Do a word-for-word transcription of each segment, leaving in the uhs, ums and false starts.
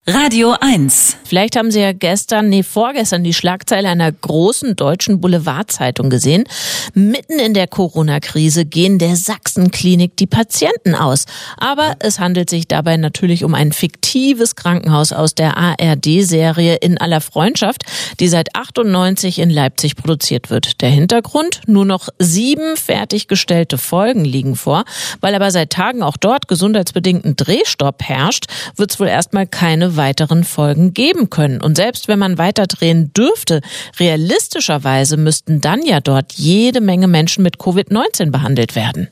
Radio eins. Vielleicht haben Sie ja gestern, nee, vorgestern die Schlagzeile einer großen deutschen Boulevardzeitung gesehen. Mitten in der Corona-Krise gehen der Sachsenklinik die Patienten aus. Aber es handelt sich dabei natürlich um ein fiktives Krankenhaus aus der A R D-Serie In aller Freundschaft, die seit achtundneunzig in Leipzig produziert wird. Der Hintergrund? Nur noch sieben fertiggestellte Folgen liegen vor. Weil aber seit Tagen auch dort gesundheitsbedingt ein Drehstopp herrscht, wird es wohl erstmal keine weiteren Folgen geben können. Und selbst wenn man weiter drehen dürfte, realistischerweise müssten dann ja dort jede Menge Menschen mit Covid neunzehn behandelt werden.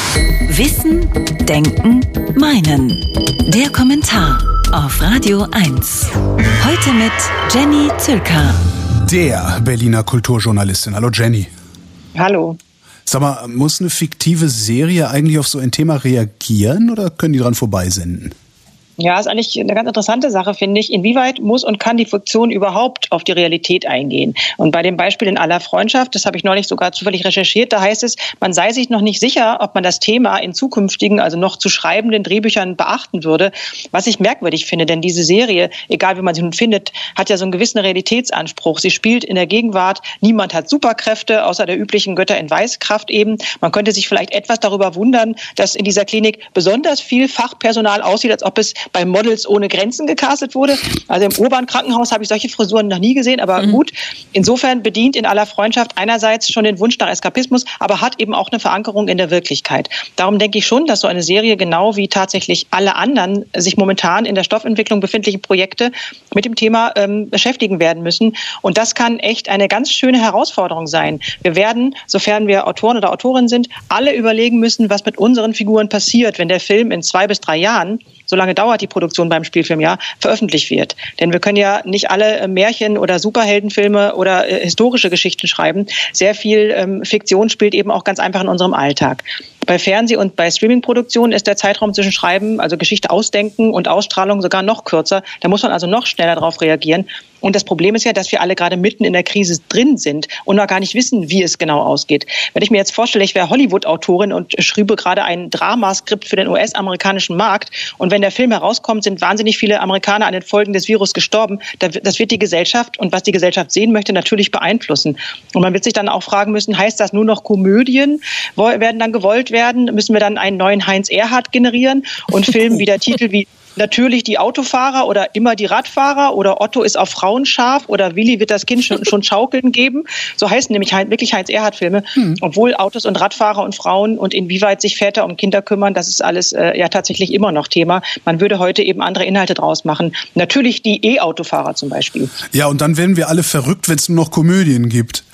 Wissen, Denken, Meinen. Der Kommentar auf Radio eins. Heute mit Jenny Zülker. Der Berliner Kulturjournalistin. Hallo Jenny. Hallo. Sag mal, muss eine fiktive Serie eigentlich auf so ein Thema reagieren oder können die dran vorbeisenden? Ja, ist eigentlich eine ganz interessante Sache, finde ich. Inwieweit muss und kann die Fiktion überhaupt auf die Realität eingehen? Und bei dem Beispiel In aller Freundschaft, das habe ich neulich sogar zufällig recherchiert, da heißt es, man sei sich noch nicht sicher, ob man das Thema in zukünftigen, also noch zu schreibenden Drehbüchern beachten würde. Was ich merkwürdig finde, denn diese Serie, egal wie man sie nun findet, hat ja so einen gewissen Realitätsanspruch. Sie spielt in der Gegenwart, niemand hat Superkräfte, außer der üblichen Götter in Weißkraft eben. Man könnte sich vielleicht etwas darüber wundern, dass in dieser Klinik besonders viel Fachpersonal aussieht, als ob es bei Models ohne Grenzen gecastet wurde. Also im urbanen Krankenhaus habe ich solche Frisuren noch nie gesehen, aber mhm. gut. Insofern bedient In aller Freundschaft einerseits schon den Wunsch nach Eskapismus, aber hat eben auch eine Verankerung in der Wirklichkeit. Darum denke ich schon, dass so eine Serie genau wie tatsächlich alle anderen sich momentan in der Stoffentwicklung befindlichen Projekte mit dem Thema ähm, beschäftigen werden müssen. Und das kann echt eine ganz schöne Herausforderung sein. Wir werden, sofern wir Autoren oder Autorinnen sind, alle überlegen müssen, was mit unseren Figuren passiert, wenn der Film in zwei bis drei Jahren, so lange dauert die Produktion beim Spielfilmjahr, veröffentlicht wird. Denn wir können ja nicht alle Märchen- oder Superheldenfilme oder äh, historische Geschichten schreiben. Sehr viel ähm, Fiktion spielt eben auch ganz einfach in unserem Alltag. Bei Fernseh- und bei Streaming-Produktionen ist der Zeitraum zwischen Schreiben, also Geschichte ausdenken und Ausstrahlung sogar noch kürzer. Da muss man also noch schneller darauf reagieren. Und das Problem ist ja, dass wir alle gerade mitten in der Krise drin sind und noch gar nicht wissen, wie es genau ausgeht. Wenn ich mir jetzt vorstelle, ich wäre Hollywood-Autorin und schriebe gerade ein Dramaskript für den U S-amerikanischen Markt und wenn der Film herauskommt, sind wahnsinnig viele Amerikaner an den Folgen des Virus gestorben. Das wird die Gesellschaft und was die Gesellschaft sehen möchte, natürlich beeinflussen. Und man wird sich dann auch fragen müssen, heißt das nur noch Komödien werden dann gewollt werden? Müssen wir dann einen neuen Heinz Erhardt generieren und Filmen wie der Titel wie Natürlich die Autofahrer oder immer die Radfahrer oder Otto ist auf Frauen scharf oder Willi wird das Kind schon, schon schaukeln geben. So heißen nämlich wirklich Heinz-Erhardt-Filme. Hm. Obwohl Autos und Radfahrer und Frauen und inwieweit sich Väter um Kinder kümmern, das ist alles äh, ja tatsächlich immer noch Thema. Man würde heute eben andere Inhalte draus machen. Natürlich die E-Autofahrer zum Beispiel. Ja, und dann werden wir alle verrückt, wenn es nur noch Komödien gibt.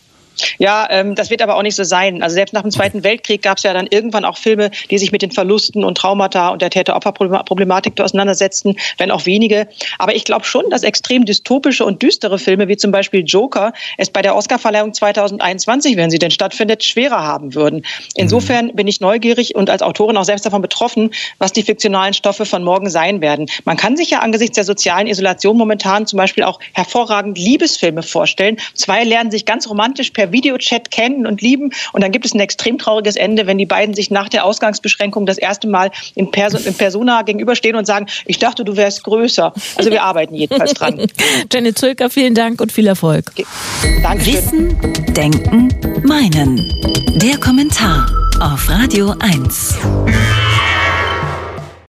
Ja, ähm, das wird aber auch nicht so sein. Also selbst nach dem Zweiten Weltkrieg gab es ja dann irgendwann auch Filme, die sich mit den Verlusten und Traumata und der Täter-Opfer-Problematik auseinandersetzten, wenn auch wenige. Aber ich glaube schon, dass extrem dystopische und düstere Filme, wie zum Beispiel Joker, es bei der Oscarverleihung zweitausendeinundzwanzig, wenn sie denn stattfindet, schwerer haben würden. Insofern bin ich neugierig und als Autorin auch selbst davon betroffen, was die fiktionalen Stoffe von morgen sein werden. Man kann sich ja angesichts der sozialen Isolation momentan zum Beispiel auch hervorragend Liebesfilme vorstellen. Zwei lernen sich ganz romantisch per Videochat kennen und lieben und dann gibt es ein extrem trauriges Ende, wenn die beiden sich nach der Ausgangsbeschränkung das erste Mal in, Perso- in Persona gegenüberstehen und sagen, ich dachte, du wärst größer. Also wir arbeiten jedenfalls dran. Jenny Zülker, vielen Dank und viel Erfolg. Okay. Dankeschön. Wissen, Denken, Meinen. Der Kommentar auf Radio eins.